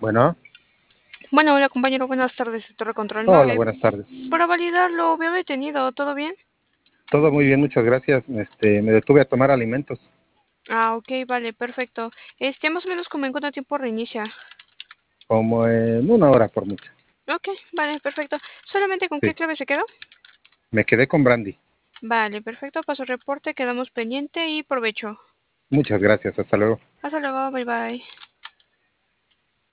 Bueno, Bueno, hola compañero, buenas tardes, Torre Control hola, Mable. buenas tardes. Para validar lo veo detenido, ¿todo bien? Todo muy bien, muchas gracias. Me detuve a tomar alimentos, Ah, ok, vale, perfecto. Más o menos como en cuánto tiempo reinicia. como en una hora por mucho. Ok, vale, perfecto. ¿Solamente con qué Sí, clave se quedó? me quedé con Brandy. Vale, perfecto, paso reporte, quedamos pendiente y provecho. Muchas gracias, hasta luego. Hasta luego, bye bye.